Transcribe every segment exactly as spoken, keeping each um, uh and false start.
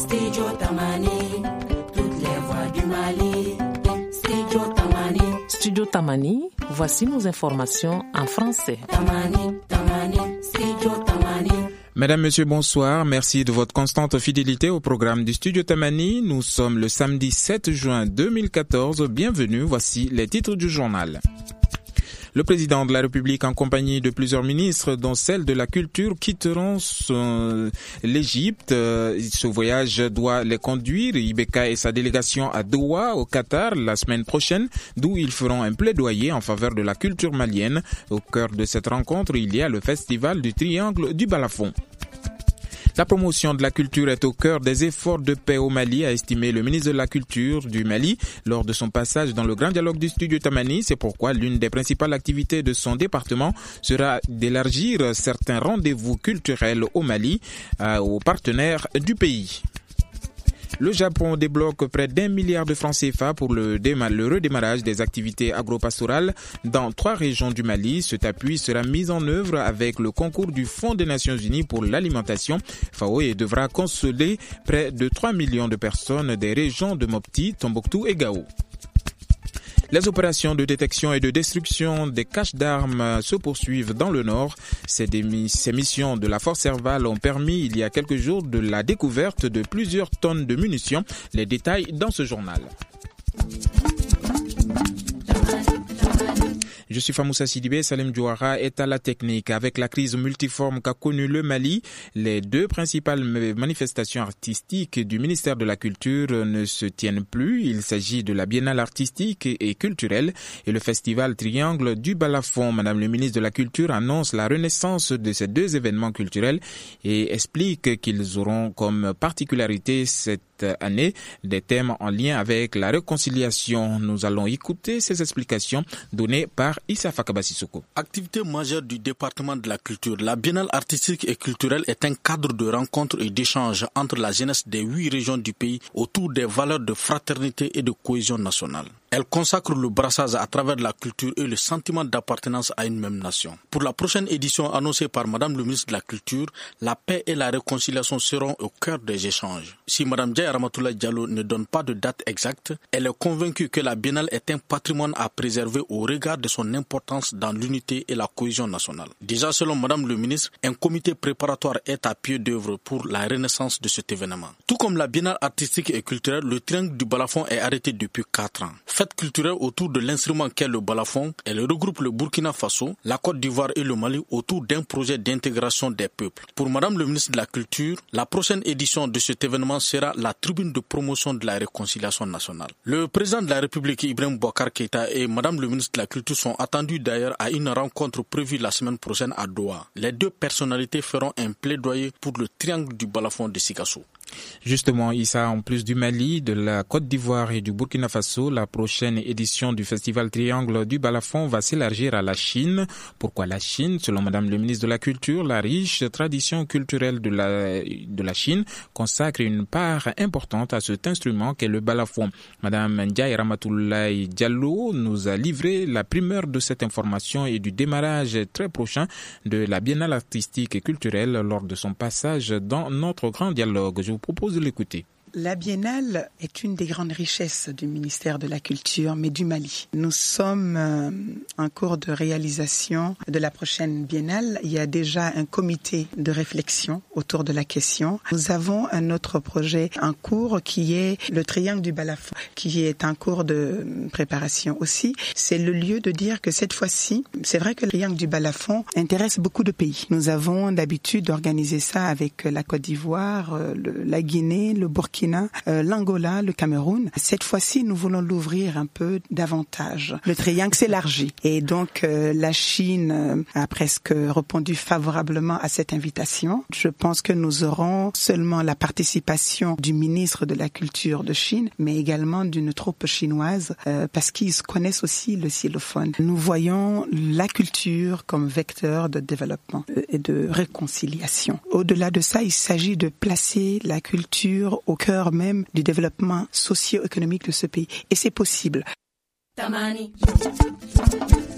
Studio Tamani, toutes les voix du Mali. Studio Tamani. Studio Tamani, voici nos informations en français. Tamani, Tamani, Studio Tamani. Mesdames, Messieurs, bonsoir. Merci de votre constante fidélité au programme du Studio Tamani. Nous sommes le samedi sept juin deux mille quatorze. Bienvenue, voici les titres du journal. Le président de la République, en compagnie de plusieurs ministres, dont celle de la culture, quitteront son, l'Égypte. Ce voyage doit les conduire, Ibeka et sa délégation, à Doha, au Qatar, la semaine prochaine, d'où ils feront un plaidoyer en faveur de la culture malienne. Au cœur de cette rencontre, il y a le festival du Triangle du Balafon. La promotion de la culture est au cœur des efforts de paix au Mali, a estimé le ministre de la Culture du Mali lors de son passage dans le grand dialogue du Studio Tamani. C'est pourquoi l'une des principales activités de son département sera d'élargir certains rendez-vous culturels au Mali euh, aux partenaires du pays. Le Japon débloque près d'un milliard de francs C F A pour le, déma- le redémarrage des activités agropastorales dans trois régions du Mali. Cet appui sera mis en œuvre avec le concours du Fonds des Nations Unies pour l'alimentation, F A O, et devra consoler près de trois millions de personnes des régions de Mopti, Tombouctou et Gao. Les opérations de détection et de destruction des caches d'armes se poursuivent dans le Nord. Ces, démis, ces missions de la Force Serval ont permis il y a quelques jours de la découverte de plusieurs tonnes de munitions. Les détails dans ce journal. Je suis Famoussa Sidibé, Salem Djouara est à la technique. Avec la crise multiforme qu'a connue le Mali, les deux principales manifestations artistiques du ministère de la Culture ne se tiennent plus. Il s'agit de la Biennale artistique et culturelle et le festival Triangle du Balafon. Madame le ministre de la Culture annonce la renaissance de ces deux événements culturels et explique qu'ils auront comme particularité cette année des thèmes en lien avec la réconciliation. Nous allons écouter ces explications données par Issa Fakabasisoko. Activité majeure du département de la culture, la Biennale artistique et culturelle est un cadre de rencontre et d'échange entre la jeunesse des huit régions du pays autour des valeurs de fraternité et de cohésion nationale. Elle consacre le brassage à travers la culture et le sentiment d'appartenance à une même nation. Pour la prochaine édition annoncée par Madame le ministre de la Culture, la paix et la réconciliation seront au cœur des échanges. Si Madame Ndiaye Ramatoulaye Diallo ne donne pas de date exacte, elle est convaincue que la Biennale est un patrimoine à préserver au regard de son importance dans l'unité et la cohésion nationale. Déjà, selon Madame le ministre, un comité préparatoire est à pied d'œuvre pour la renaissance de cet événement. Tout comme la Biennale artistique et culturelle, le Triangle du Balafon est arrêté depuis quatre ans. Fête culturelle autour de l'instrument qu'est le balafon, elle regroupe le Burkina Faso, la Côte d'Ivoire et le Mali autour d'un projet d'intégration des peuples. Pour Madame le ministre de la Culture, la prochaine édition de cet événement sera la tribune de promotion de la réconciliation nationale. Le président de la République Ibrahim Boubacar Keïta et Madame le ministre de la Culture sont attendus d'ailleurs à une rencontre prévue la semaine prochaine à Doha. Les deux personnalités feront un plaidoyer pour le triangle du balafon de Sikasso. Justement, Issa, en plus du Mali, de la Côte d'Ivoire et du Burkina Faso, la prochaine édition du festival Triangle du Balafon va s'élargir à la Chine. Pourquoi la Chine? Selon Madame le ministre de la Culture, la riche tradition culturelle de la, de la Chine consacre une part importante à cet instrument qu'est le balafon. Madame Ndiaye Ramatoulaye Diallo nous a livré la primeur de cette information et du démarrage très prochain de la Biennale artistique et culturelle lors de son passage dans notre grand dialogue. Je vous propose de l'écouter. La Biennale est une des grandes richesses du ministère de la Culture, mais du Mali. Nous sommes euh, en cours de réalisation de la prochaine Biennale. Il y a déjà un comité de réflexion autour de la question. Nous avons un autre projet en cours qui est le Triangle du Balafon, qui est en cours de préparation aussi. C'est le lieu de dire que cette fois-ci, c'est vrai que le Triangle du Balafon intéresse beaucoup de pays. Nous avons d'habitude d'organiser ça avec la Côte d'Ivoire, le, la Guinée, le Burkina, Euh, l'Angola, le Cameroun. Cette fois-ci, nous voulons l'ouvrir un peu davantage. Le triangle s'élargit et donc euh, la Chine euh, a presque répondu favorablement à cette invitation. Je pense que nous aurons seulement la participation du ministre de la Culture de Chine, mais également d'une troupe chinoise euh, parce qu'ils connaissent aussi le xylophone. Nous voyons la culture comme vecteur de développement euh, et de réconciliation. Au-delà de ça, il s'agit de placer la culture au cœur même du développement socio-économique de ce pays. Et c'est possible. Tamani.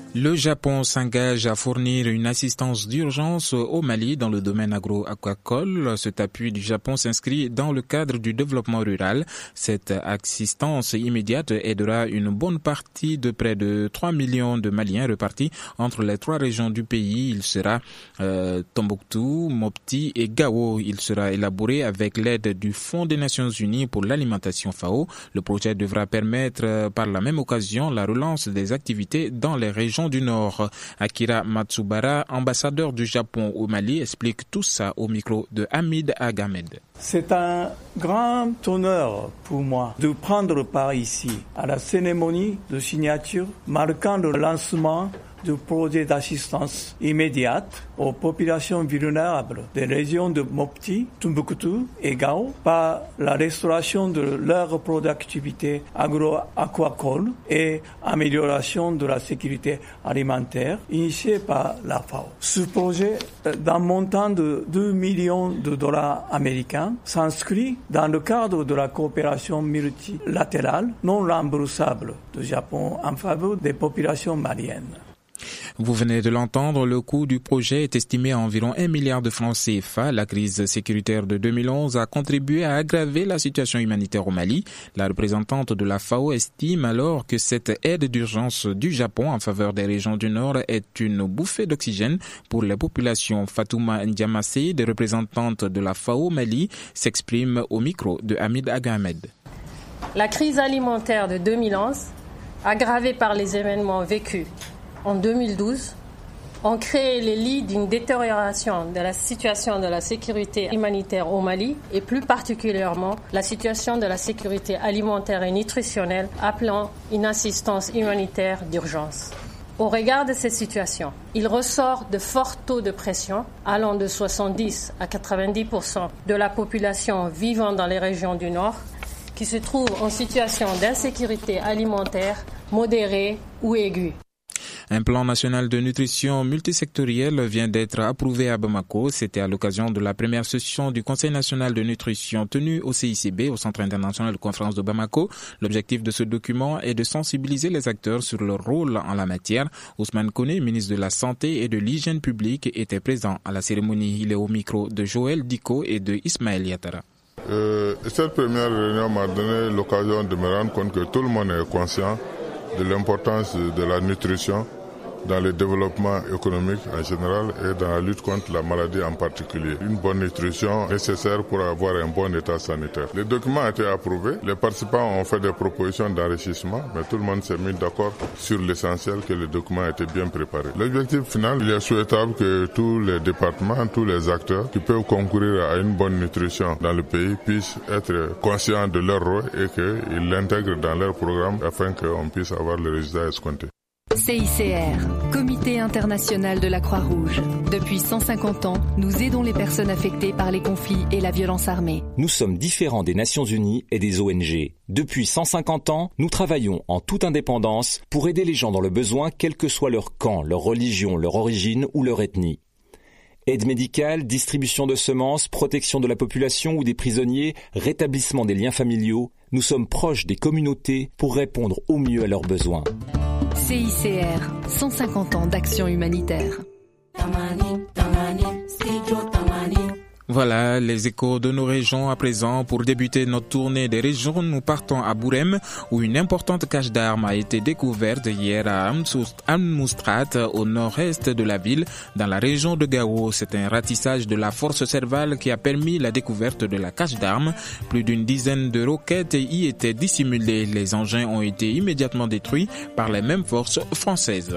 Le Japon s'engage à fournir une assistance d'urgence au Mali dans le domaine agro-aquacole. Cet appui du Japon s'inscrit dans le cadre du développement rural. Cette assistance immédiate aidera une bonne partie de près de trois millions de Maliens répartis entre les trois régions du pays. Il sera euh, Tombouctou, Mopti et Gao. Il sera élaboré avec l'aide du Fonds des Nations Unies pour l'alimentation F A O. Le projet devra permettre euh, par la même occasion la relance des activités dans les régions du Nord. Akira Matsubara, ambassadeur du Japon au Mali, explique tout ça au micro de Hamid Agamed. C'est un grand honneur pour moi de prendre part ici à la cérémonie de signature marquant le lancement du projet d'assistance immédiate aux populations vulnérables des régions de Mopti, Tombouctou et Gao par la restauration de leur productivité agro-aquacole et amélioration de la sécurité alimentaire initiée par la F A O. Ce projet, d'un montant de deux millions de dollars américains, s'inscrit dans le cadre de la coopération multilatérale non remboursable du Japon en faveur des populations maliennes. Vous venez de l'entendre, le coût du projet est estimé à environ un milliard de francs C F A. La crise sécuritaire de deux mille onze a contribué à aggraver la situation humanitaire au Mali. La représentante de la F A O estime alors que cette aide d'urgence du Japon en faveur des régions du Nord est une bouffée d'oxygène pour les populations. Fatouma Ndiamassé, des représentantes de la F A O au Mali, s'exprime au micro de Hamid Agamed. La crise alimentaire de deux mille onze, aggravée par les événements vécus en deux mille douze, ont créé les lits d'une détérioration de la situation de la sécurité humanitaire au Mali et plus particulièrement la situation de la sécurité alimentaire et nutritionnelle, appelant une assistance humanitaire d'urgence. Au regard de cette situation, il ressort de forts taux de pression allant de soixante-dix à quatre-vingt-dix pour cent de la population vivant dans les régions du Nord qui se trouve en situation d'insécurité alimentaire modérée ou aiguë. Un plan national de nutrition multisectoriel vient d'être approuvé à Bamako. C'était à l'occasion de la première session du Conseil national de nutrition tenue au C I C B, au Centre international de conférence de Bamako. L'objectif de ce document est de sensibiliser les acteurs sur leur rôle en la matière. Ousmane Koné, ministre de la Santé et de l'Hygiène publique, était présent à la cérémonie. Il est au micro de Joël Diko et de Ismaël Yatara. Euh, cette première réunion m'a donné l'occasion de me rendre compte que tout le monde est conscient de l'importance de la nutrition dans le développement économique en général et dans la lutte contre la maladie en particulier. Une bonne nutrition nécessaire pour avoir un bon état sanitaire. Le document a été approuvé, les participants ont fait des propositions d'enrichissement, mais tout le monde s'est mis d'accord sur l'essentiel que le document a été bien préparé. L'objectif final, il est souhaitable que tous les départements, tous les acteurs qui peuvent concourir à une bonne nutrition dans le pays puissent être conscients de leur rôle et qu'ils l'intègrent dans leur programme afin qu'on puisse avoir le résultat escompté. C I C R, Comité international de la Croix-Rouge. Depuis cent cinquante ans, nous aidons les personnes affectées par les conflits et la violence armée. Nous sommes différents des Nations Unies et des O N G. Depuis cent cinquante ans, nous travaillons en toute indépendance pour aider les gens dans le besoin, quel que soit leur camp, leur religion, leur origine ou leur ethnie. Aide médicale, distribution de semences, protection de la population ou des prisonniers, rétablissement des liens familiaux, nous sommes proches des communautés pour répondre au mieux à leurs besoins. C I C R, cent cinquante ans d'action humanitaire. Voilà les échos de nos régions à présent. Pour débuter notre tournée des régions, nous partons à Bourem où une importante cache d'armes a été découverte hier à Ammoustrat au nord-est de la ville dans la région de Gao. C'est un ratissage de la force Serval qui a permis la découverte de la cache d'armes. Plus d'une dizaine de roquettes y étaient dissimulées. Les engins ont été immédiatement détruits par les mêmes forces françaises.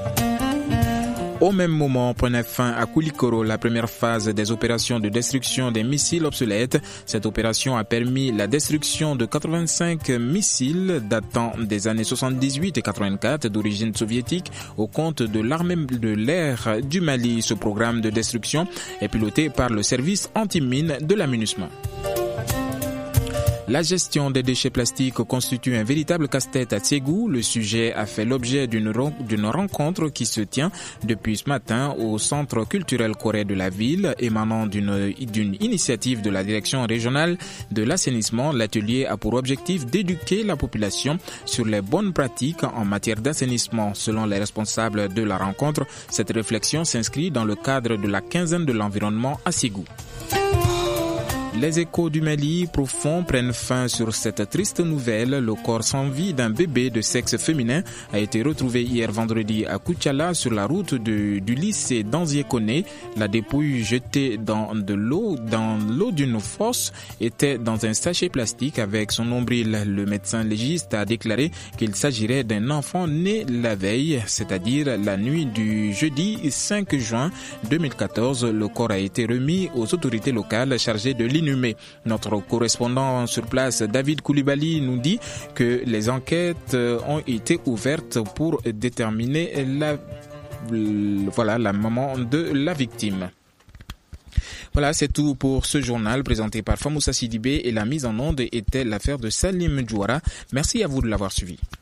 Au même moment, prenait fin à Koulikoro la première phase des opérations de destruction des missiles obsolètes. Cette opération a permis la destruction de quatre-vingt-cinq missiles datant des années soixante-dix-huit et quatre-vingt-quatre d'origine soviétique au compte de l'armée de l'air du Mali. Ce programme de destruction est piloté par le service anti-mine de la MINUSMA. La gestion des déchets plastiques constitue un véritable casse-tête à Ségou. Le sujet a fait l'objet d'une, d'une rencontre qui se tient depuis ce matin au Centre culturel Corée de la ville, émanant d'une, d'une initiative de la direction régionale de l'assainissement. L'atelier a pour objectif d'éduquer la population sur les bonnes pratiques en matière d'assainissement. Selon les responsables de la rencontre, cette réflexion s'inscrit dans le cadre de la quinzaine de l'environnement à Ségou. Les échos du Mali profonds prennent fin sur cette triste nouvelle. Le corps sans vie d'un bébé de sexe féminin a été retrouvé hier vendredi à Koutiala sur la route de, du lycée d'Anziekone. La dépouille jetée dans de l'eau, dans l'eau d'une fosse était dans un sachet plastique avec son nombril. Le médecin légiste a déclaré qu'il s'agirait d'un enfant né la veille, c'est-à-dire la nuit du jeudi cinq juin deux mille quatorze. Le corps a été remis aux autorités locales chargées de l'inhumation. Notre correspondant sur place, David Koulibaly, nous dit que les enquêtes ont été ouvertes pour déterminer la, voilà, la maman de la victime. Voilà, c'est tout pour ce journal présenté par Famoussa Sidibé et la mise en onde était l'affaire de Salim Djouara. Merci à vous de l'avoir suivi.